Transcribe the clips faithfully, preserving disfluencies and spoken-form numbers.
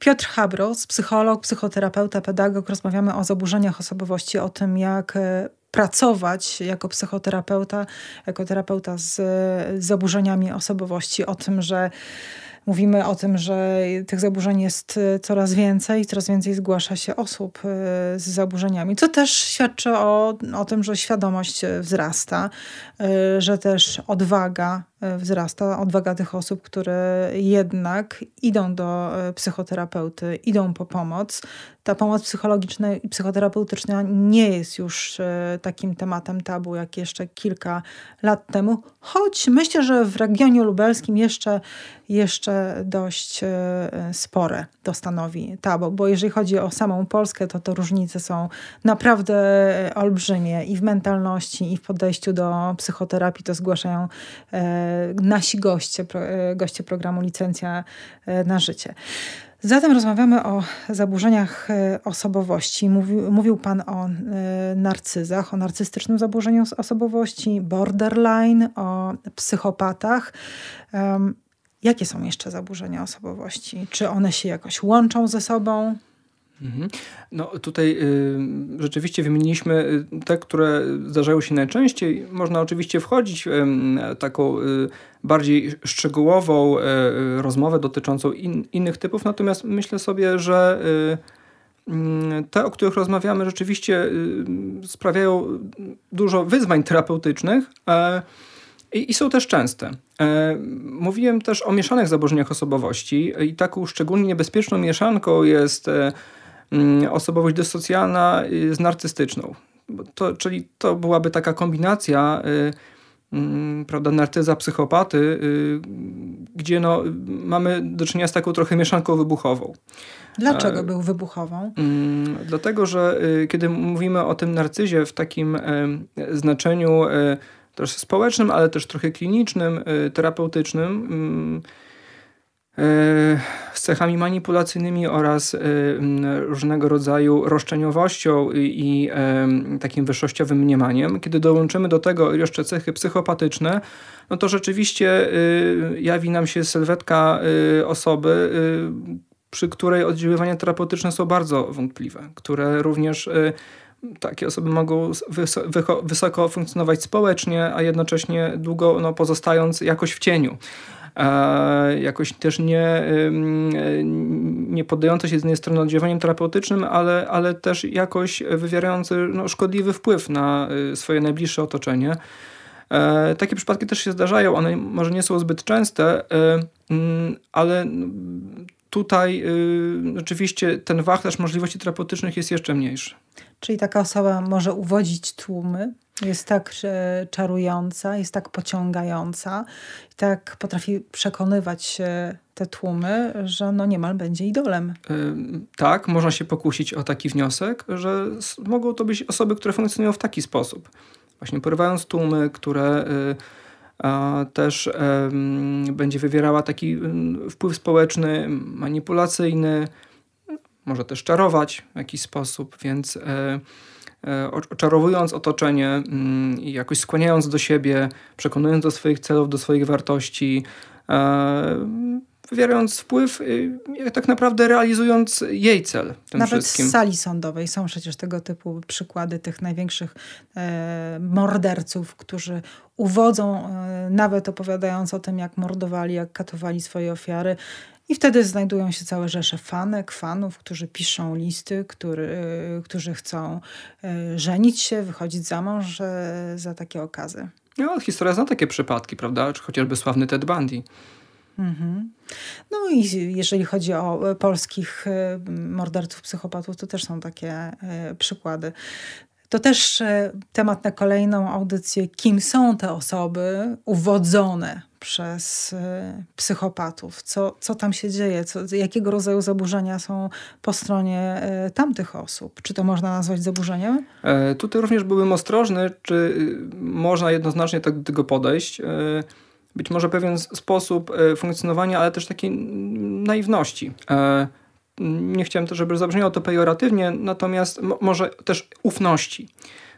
Piotr Habros, psycholog, psychoterapeuta, pedagog. Rozmawiamy o zaburzeniach osobowości, o tym, jak pracować jako psychoterapeuta, jako terapeuta z, z zaburzeniami osobowości, o tym, że mówimy o tym, że tych zaburzeń jest coraz więcej, coraz więcej zgłasza się osób z zaburzeniami, co też świadczy o, o tym, że świadomość wzrasta, że też odwaga wzrasta, odwaga tych osób, które jednak idą do psychoterapeuty, idą po pomoc. Ta pomoc psychologiczna i psychoterapeutyczna nie jest już takim tematem tabu, jak jeszcze kilka lat temu, choć myślę, że w regionie lubelskim jeszcze, jeszcze dość spore to stanowi tabu, bo jeżeli chodzi o samą Polskę, to te różnice są naprawdę olbrzymie i w mentalności, i w podejściu do psychoterapii. To zgłaszają nasi goście, goście programu Licencja na Życie. Zatem rozmawiamy o zaburzeniach osobowości. Mówił, mówił Pan o narcyzach, o narcystycznym zaburzeniu osobowości, borderline, o psychopatach. Um, jakie są jeszcze zaburzenia osobowości? Czy one się jakoś łączą ze sobą? Mhm. No tutaj y, rzeczywiście wymieniliśmy te, które zdarzają się najczęściej. Można oczywiście wchodzić w y, taką y, bardziej szczegółową y, rozmowę dotyczącą in, innych typów, natomiast myślę sobie, że y, y, te, o których rozmawiamy, rzeczywiście y, sprawiają dużo wyzwań terapeutycznych y, i, i są też częste. Y, mówiłem też o mieszanych zaburzeniach osobowości i taką szczególnie niebezpieczną mieszanką jest y, osobowość dysocjalna z narcystyczną. To, czyli to byłaby taka kombinacja y, y, prawda, narcyza, psychopaty, y, gdzie no, mamy do czynienia z taką trochę mieszanką wybuchową. Dlaczego e, był wybuchową? Y, dlatego, że y, kiedy mówimy o tym narcyzie w takim y, znaczeniu y, też społecznym, ale też trochę klinicznym, y, terapeutycznym, y, z cechami manipulacyjnymi oraz różnego rodzaju roszczeniowością i takim wyższościowym mniemaniem. Kiedy dołączymy do tego jeszcze cechy psychopatyczne, no to rzeczywiście jawi nam się sylwetka osoby, przy której oddziaływania terapeutyczne są bardzo wątpliwe, które również takie osoby mogą wysoko, wysoko funkcjonować społecznie, a jednocześnie długo no, pozostając jakoś w cieniu. E, jakoś też nie, nie poddające się z jednej strony oddziaływaniem terapeutycznym, ale, ale też jakoś wywierający no, szkodliwy wpływ na swoje najbliższe otoczenie. E, takie przypadki też się zdarzają, one może nie są zbyt częste, e, ale tutaj e, rzeczywiście ten wachlarz możliwości terapeutycznych jest jeszcze mniejszy. Czyli taka osoba może uwodzić tłumy, jest tak czarująca, jest tak pociągająca, tak potrafi przekonywać te tłumy, że no niemal będzie idolem. Yy, tak, można się pokusić o taki wniosek, że mogą to być osoby, które funkcjonują w taki sposób. Właśnie porywając tłumy, które yy, a, też yy, będzie wywierała taki yy, wpływ społeczny, manipulacyjny, może też czarować w jakiś sposób, więc yy, oczarowując otoczenie i jakoś skłaniając do siebie, przekonując do swoich celów, do swoich wartości, wywierając wpływ, tak naprawdę realizując jej cel. Tym Nawet wszystkim. W sali sądowej są przecież tego typu przykłady tych największych e, morderców, którzy uwodzą, e, nawet opowiadając o tym, jak mordowali, jak katowali swoje ofiary. I wtedy znajdują się całe rzesze fanek, fanów, którzy piszą listy, który, którzy chcą żenić się, wychodzić za mąż za takie okazy. No, historia zna takie przypadki, prawda? Czy chociażby sławny Ted Bundy. Mhm. No i jeżeli chodzi o polskich morderców, psychopatów, to też są takie przykłady. To też temat na kolejną audycję. Kim są te osoby uwodzone przez psychopatów? Co, co tam się dzieje? Co, jakiego rodzaju zaburzenia są po stronie tamtych osób? Czy to można nazwać zaburzeniem? E, tutaj również byłbym ostrożny, czy można jednoznacznie tak do tego podejść. E, być może pewien sposób funkcjonowania, ale też takiej naiwności. E, nie chciałem też, żeby zabrzmiało to pejoratywnie, natomiast m- może też ufności.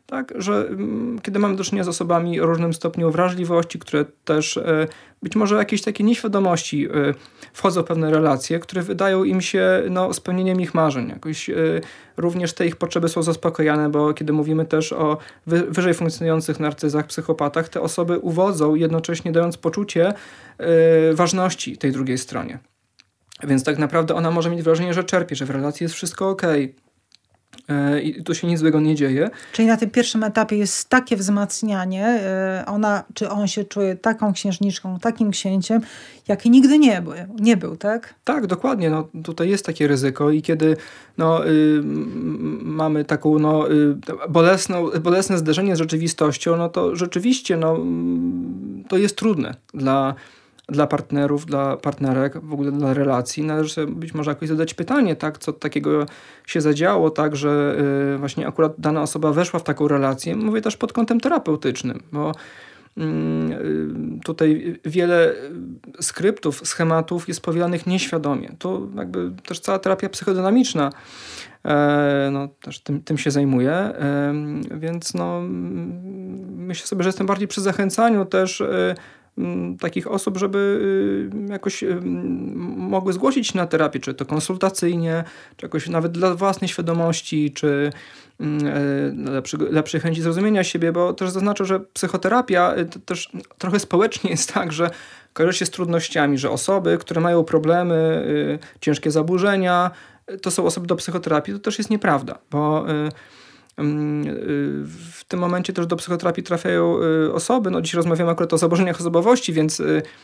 tak, że kiedy mamy do czynienia z osobami o różnym stopniu wrażliwości, które też być może jakieś takie nieświadomości wchodzą w pewne relacje, które wydają im się no, spełnieniem ich marzeń. Jakoś również te ich potrzeby są zaspokojane, bo kiedy mówimy też o wyżej funkcjonujących narcyzach, psychopatach, te osoby uwodzą, jednocześnie dając poczucie ważności tej drugiej stronie. Więc tak naprawdę ona może mieć wrażenie, że czerpie, że w relacji jest wszystko okej. I tu się nic złego nie dzieje. Czyli na tym pierwszym etapie jest takie wzmacnianie, ona, czy on się czuje taką księżniczką, takim księciem, jaki nigdy nie był, nie był, tak? Tak, dokładnie. No, tutaj jest takie ryzyko i kiedy no, y, mamy taką no, y, bolesną, bolesne zderzenie z rzeczywistością, no to rzeczywiście no, to jest trudne dla dla partnerów, dla partnerek, w ogóle dla relacji. Należy sobie być może jakoś zadać pytanie, tak, co takiego się zadziało, tak, że y, właśnie akurat dana osoba weszła w taką relację. Mówię też pod kątem terapeutycznym, bo y, tutaj wiele skryptów, schematów jest powielanych nieświadomie. To jakby też cała terapia psychodynamiczna e, no, też tym, tym się zajmuje, e, więc no, myślę sobie, że jestem bardziej przy zachęcaniu też e, takich osób, żeby jakoś mogły zgłosić się na terapię, czy to konsultacyjnie, czy jakoś nawet dla własnej świadomości, czy lepszy, lepszej chęci zrozumienia siebie, bo też zaznaczę, że psychoterapia to też trochę społecznie jest tak, że kojarzy się z trudnościami, że osoby, które mają problemy, ciężkie zaburzenia, to są osoby do psychoterapii. To też jest nieprawda, bo w tym momencie też do psychoterapii trafiają osoby, no dziś rozmawiamy akurat o zaburzeniach osobowości, więc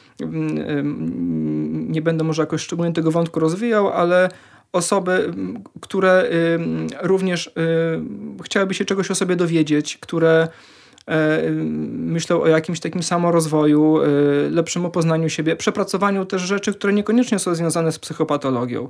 nie będę może jakoś szczególnie tego wątku rozwijał, ale osoby, które również chciałyby się czegoś o sobie dowiedzieć, które myślą o jakimś takim samorozwoju, lepszym poznaniu siebie, przepracowaniu też rzeczy, które niekoniecznie są związane z psychopatologią.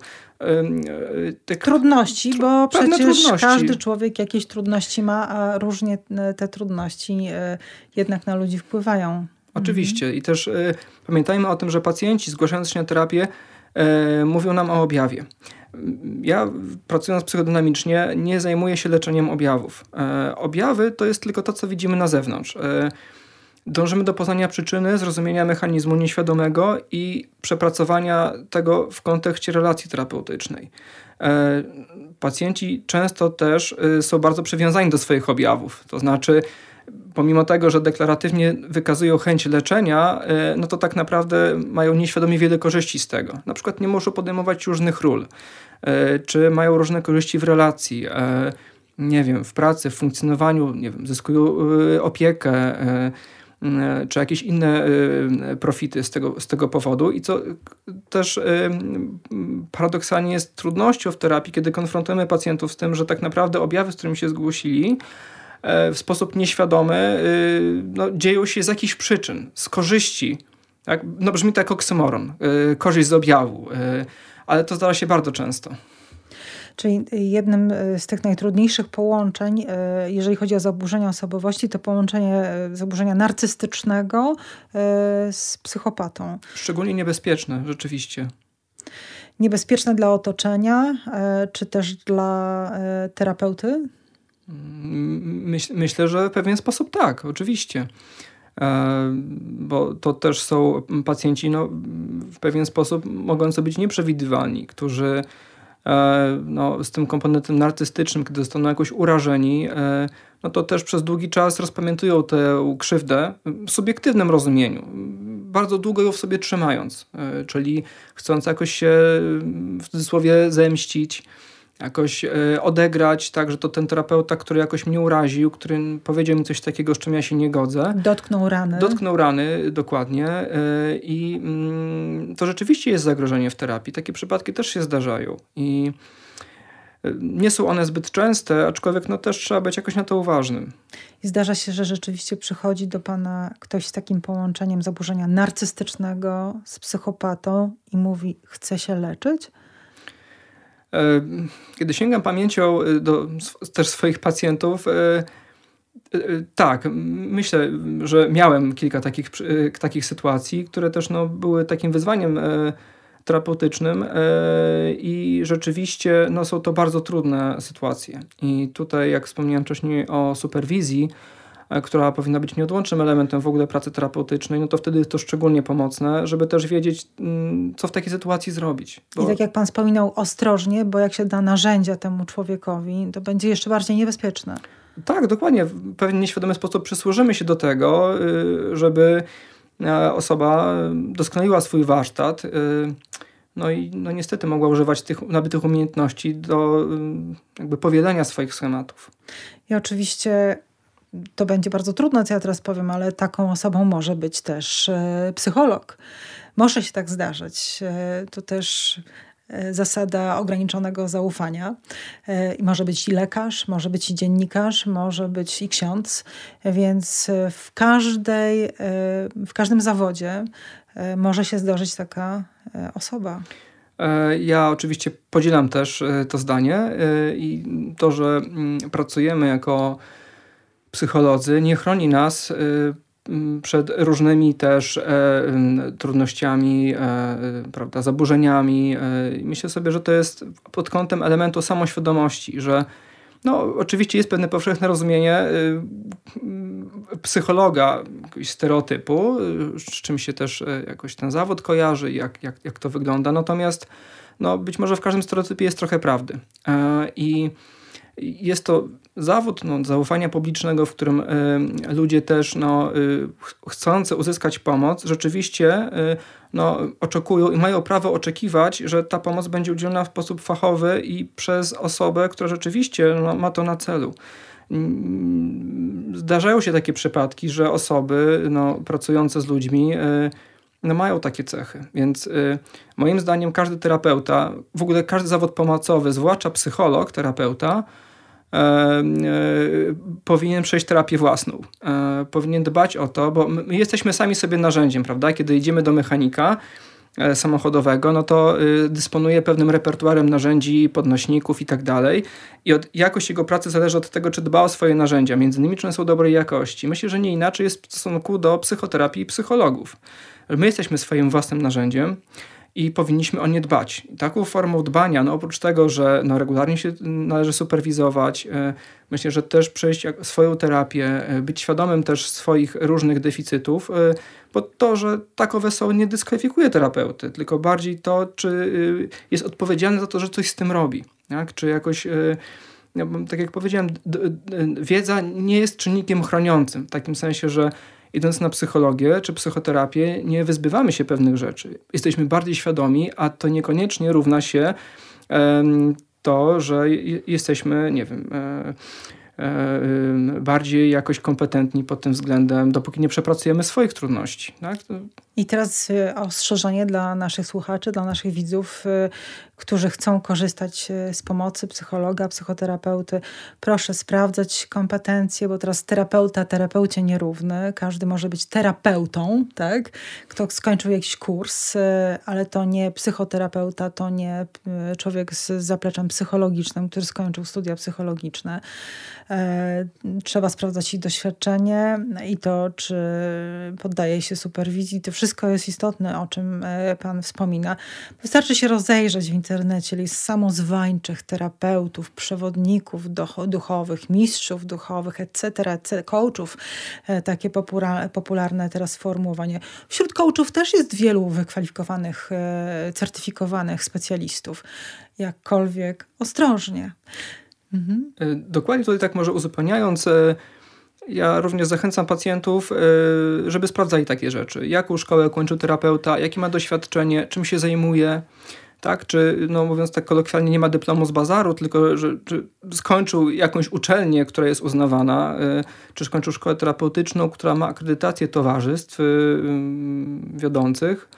Te trudności, tr- bo przecież trudności. Każdy człowiek jakieś trudności ma, a różnie te trudności jednak na ludzi wpływają. Oczywiście. Mhm. I też y, pamiętajmy o tym, że pacjenci zgłaszając się na terapię y, mówią nam o objawie. Ja, pracując psychodynamicznie, nie zajmuję się leczeniem objawów. E, objawy to jest tylko to, co widzimy na zewnątrz. E, dążymy do poznania przyczyny, zrozumienia mechanizmu nieświadomego i przepracowania tego w kontekście relacji terapeutycznej. E, pacjenci często też y, są bardzo przywiązani do swoich objawów. To znaczy, pomimo tego, że deklaratywnie wykazują chęć leczenia, no to tak naprawdę mają nieświadomie wiele korzyści z tego. Na przykład nie muszą podejmować różnych ról, czy mają różne korzyści w relacji, nie wiem, w pracy, w funkcjonowaniu, nie wiem, zyskują opiekę, czy jakieś inne profity z tego, z tego powodu. I co też paradoksalnie jest trudnością w terapii, kiedy konfrontujemy pacjentów z tym, że tak naprawdę objawy, z którymi się zgłosili, w sposób nieświadomy no, dzieją się z jakichś przyczyn, z korzyści. Tak? No, brzmi to jak oksymoron, korzyść z objawu, ale to zdarza się bardzo często. Czyli jednym z tych najtrudniejszych połączeń, jeżeli chodzi o zaburzenia osobowości, to połączenie zaburzenia narcystycznego z psychopatą. Szczególnie niebezpieczne, rzeczywiście. Niebezpieczne dla otoczenia, czy też dla terapeuty? Myśl, myślę, że w pewien sposób tak, oczywiście. E, bo to też są pacjenci no, w pewien sposób mogący być nieprzewidywalni, którzy e, no, z tym komponentem narcystycznym, kiedy zostaną jakoś urażeni, e, no to też przez długi czas rozpamiętują tę krzywdę w subiektywnym rozumieniu, bardzo długo ją w sobie trzymając, e, czyli chcąc jakoś się w cudzysłowie zemścić, jakoś y, odegrać, tak, że to ten terapeuta, który jakoś mnie uraził, który powiedział mi coś takiego, z czym ja się nie godzę. Dotknął rany. Dotknął rany, dokładnie. Y, I y, to rzeczywiście jest zagrożenie w terapii. Takie przypadki też się zdarzają. I y, nie są one zbyt częste, aczkolwiek no, też trzeba być jakoś na to uważnym. I zdarza się, że rzeczywiście przychodzi do pana ktoś z takim połączeniem zaburzenia narcystycznego z psychopatą i mówi, chce się leczyć? Kiedy sięgam pamięcią do też swoich pacjentów, tak, myślę, że miałem kilka takich, takich sytuacji, które też no, były takim wyzwaniem terapeutycznym i rzeczywiście no, są to bardzo trudne sytuacje. I tutaj, jak wspomniałem wcześniej o superwizji, która powinna być nieodłącznym elementem w ogóle pracy terapeutycznej, no to wtedy jest to szczególnie pomocne, żeby też wiedzieć, co w takiej sytuacji zrobić. Bo... I tak jak pan wspominał, ostrożnie, bo jak się da narzędzia temu człowiekowi, to będzie jeszcze bardziej niebezpieczne. Tak, dokładnie. W pewien nieświadomy sposób przysłużymy się do tego, żeby osoba doskonaliła swój warsztat, no i no niestety mogła używać tych nabytych umiejętności do jakby powielenia swoich schematów. I oczywiście to będzie bardzo trudne, co ja teraz powiem, ale taką osobą może być też psycholog. Może się tak zdarzyć. To też zasada ograniczonego zaufania. I może być i lekarz, może być i dziennikarz, może być i ksiądz. Więc w każdej, w każdym zawodzie może się zdarzyć taka osoba. Ja oczywiście podzielam też to zdanie i to, że pracujemy jako psycholodzy, nie chroni nas przed różnymi też e, trudnościami, e, prawda, zaburzeniami. E, myślę sobie, że to jest pod kątem elementu samoświadomości, że no, oczywiście jest pewne powszechne rozumienie e, psychologa, jakiegoś stereotypu, z czym się też e, jakoś ten zawód kojarzy, jak, jak, jak to wygląda. Natomiast no, być może w każdym stereotypie jest trochę prawdy. E, I jest to zawód no, zaufania publicznego, w którym y, ludzie też no, y, chcący uzyskać pomoc rzeczywiście y, no, oczekują i mają prawo oczekiwać, że ta pomoc będzie udzielona w sposób fachowy i przez osobę, która rzeczywiście no, ma to na celu. Zdarzają się takie przypadki, że osoby no, pracujące z ludźmi y, no, mają takie cechy. Więc y, moim zdaniem każdy terapeuta, w ogóle każdy zawód pomocowy, zwłaszcza psycholog, terapeuta, E, e, powinien przejść terapię własną. E, powinien dbać o to, bo my jesteśmy sami sobie narzędziem, prawda? Kiedy idziemy do mechanika e, samochodowego, no to y, dysponuje pewnym repertuarem narzędzi, podnośników i tak dalej. I od, jakość jego pracy zależy od tego, czy dba o swoje narzędzia. Między innymi, czy one są dobrej jakości. Myślę, że nie inaczej jest w stosunku do psychoterapii i psychologów. My jesteśmy swoim własnym narzędziem i powinniśmy o nie dbać. I taką formą dbania, no oprócz tego, że no regularnie się należy superwizować, yy, myślę, że też przejść swoją terapię, yy, być świadomym też swoich różnych deficytów, yy, bo to, że takowe są, nie dyskwalifikuje terapeuty, tylko bardziej to, czy yy, jest odpowiedzialny za to, że coś z tym robi. Tak? Czy jakoś, yy, ja, tak jak powiedziałem, d- d- wiedza nie jest czynnikiem chroniącym, w takim sensie, że idąc na psychologię czy psychoterapię, nie wyzbywamy się pewnych rzeczy. Jesteśmy bardziej świadomi, a to niekoniecznie równa się um, to, że j- jesteśmy, nie wiem, e, e, bardziej jakoś kompetentni pod tym względem, dopóki nie przepracujemy swoich trudności. Tak? To... I teraz ostrzeżenie dla naszych słuchaczy, dla naszych widzów, którzy chcą korzystać z pomocy psychologa, psychoterapeuty. Proszę sprawdzać kompetencje, bo teraz terapeuta, terapeucie nierówny. Każdy może być terapeutą, tak? Kto skończył jakiś kurs, ale to nie psychoterapeuta, to nie człowiek z zapleczem psychologicznym, który skończył studia psychologiczne. Trzeba sprawdzać ich doświadczenie i to, czy poddaje się superwizji. To wszystko jest istotne, o czym pan wspomina. Wystarczy się rozejrzeć w internecie, jest samozwańczych terapeutów, przewodników duchowych, mistrzów duchowych, et cetera, et cetera, coachów. Takie popularne teraz sformułowanie. Wśród coachów też jest wielu wykwalifikowanych, certyfikowanych specjalistów. Jakkolwiek ostrożnie. Mhm. Dokładnie tutaj tak może uzupełniając, ja również zachęcam pacjentów, żeby sprawdzali takie rzeczy. Jaką szkołę kończył terapeuta, jakie ma doświadczenie, czym się zajmuje, tak? Czy, no mówiąc tak kolokwialnie, nie ma dyplomu z bazaru, tylko że czy skończył jakąś uczelnię, która jest uznawana, czy skończył szkołę terapeutyczną, która ma akredytację towarzystw wiodących.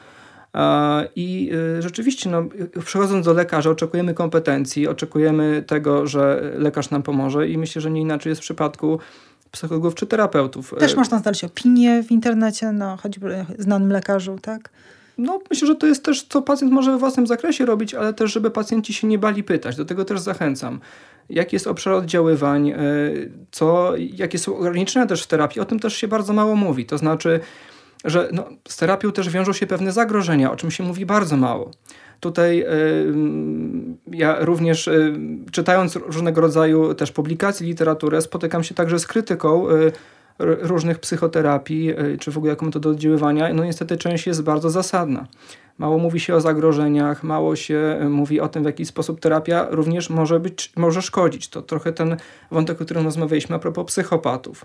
I rzeczywiście, no, przychodząc do lekarza, oczekujemy kompetencji, oczekujemy tego, że lekarz nam pomoże i myślę, że nie inaczej jest w przypadku psychologów czy terapeutów. Też można znaleźć opinię w internecie, no, choćby znanym lekarzu, tak? No, myślę, że to jest też, co pacjent może we własnym zakresie robić, ale też, żeby pacjenci się nie bali pytać. Do tego też zachęcam. Jaki jest obszar oddziaływań, co, jakie są ograniczenia też w terapii, o tym też się bardzo mało mówi. To znaczy, że no, z terapią też wiążą się pewne zagrożenia, o czym się mówi bardzo mało. Tutaj y, ja również y, czytając różnego rodzaju też publikacje, literaturę, spotykam się także z krytyką y, różnych psychoterapii, y, czy w ogóle jako metody oddziaływania. No niestety część jest bardzo zasadna. Mało mówi się o zagrożeniach, mało się mówi o tym, w jaki sposób terapia również może być, może szkodzić. To trochę ten wątek, o którym rozmawialiśmy a propos psychopatów.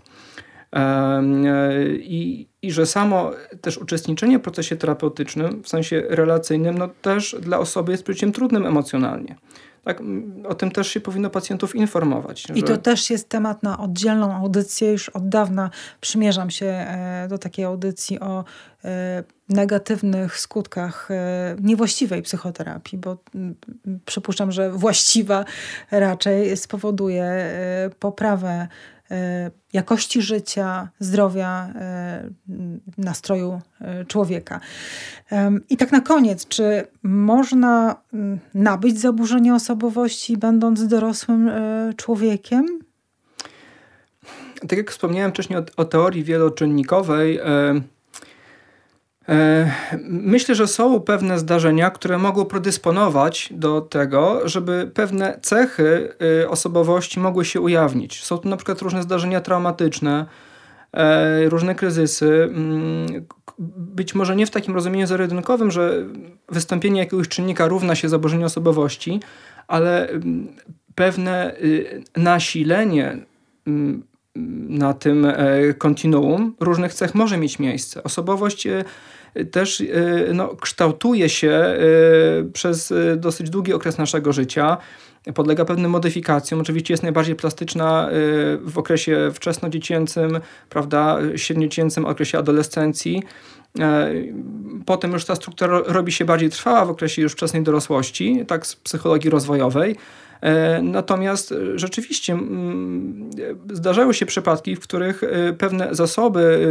I, I że samo też uczestniczenie w procesie terapeutycznym, w sensie relacyjnym, no też dla osoby jest przecież trudnym emocjonalnie. Tak, o tym też się powinno pacjentów informować. I że... to też jest temat na oddzielną audycję. Już od dawna przymierzam się do takiej audycji o negatywnych skutkach niewłaściwej psychoterapii, bo przypuszczam, że właściwa raczej spowoduje poprawę jakości życia, zdrowia, nastroju człowieka. I tak na koniec, czy można nabyć zaburzenie osobowości, będąc dorosłym człowiekiem? Tak jak wspomniałem wcześniej o, o teorii wieloczynnikowej, myślę, że są pewne zdarzenia, które mogą predysponować do tego, żeby pewne cechy osobowości mogły się ujawnić. Są to na przykład różne zdarzenia traumatyczne, różne kryzysy. Być może nie w takim rozumieniu zero-jedynkowym, że wystąpienie jakiegoś czynnika równa się zaburzeniu osobowości, ale pewne nasilenie na tym kontinuum różnych cech może mieć miejsce. Osobowość też no, kształtuje się przez dosyć długi okres naszego życia. Podlega pewnym modyfikacjom. Oczywiście jest najbardziej plastyczna w okresie wczesnodziecięcym, prawda, średniodziecięcym, okresie adolescencji. Potem już ta struktura robi się bardziej trwała w okresie już wczesnej dorosłości, tak z psychologii rozwojowej. Natomiast rzeczywiście zdarzały się przypadki, w których pewne zasoby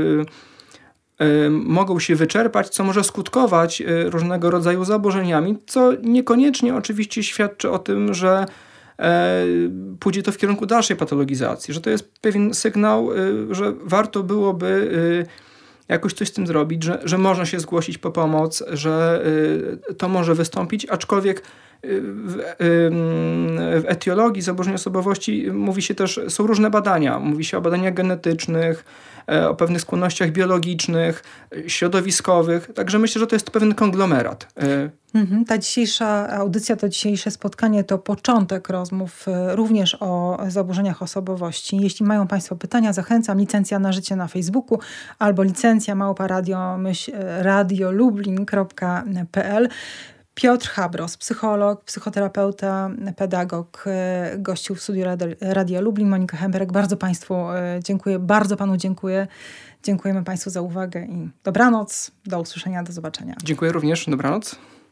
mogą się wyczerpać, co może skutkować różnego rodzaju zaburzeniami, co niekoniecznie oczywiście świadczy o tym, że pójdzie to w kierunku dalszej patologizacji, że to jest pewien sygnał, że warto byłoby jakoś coś z tym zrobić, że, że można się zgłosić po pomoc, że to może wystąpić, aczkolwiek w, w etiologii zaburzeń osobowości mówi się też, są różne badania. Mówi się o badaniach genetycznych, o pewnych skłonnościach biologicznych, środowiskowych. Także myślę, że to jest pewien konglomerat. Mhm. Ta dzisiejsza audycja, to dzisiejsze spotkanie to początek rozmów również o zaburzeniach osobowości. Jeśli mają Państwo pytania, zachęcam. Licencja na życie na Facebooku albo licencja małpa radio, myśl, radiolublin kropka p l. Piotr Habros, psycholog, psychoterapeuta, pedagog, gościł w studiu Radia Lublin. Monika Hemberek, bardzo Państwu dziękuję, bardzo Panu dziękuję. Dziękujemy Państwu za uwagę i dobranoc, do usłyszenia, do zobaczenia. Dziękuję również, dobranoc.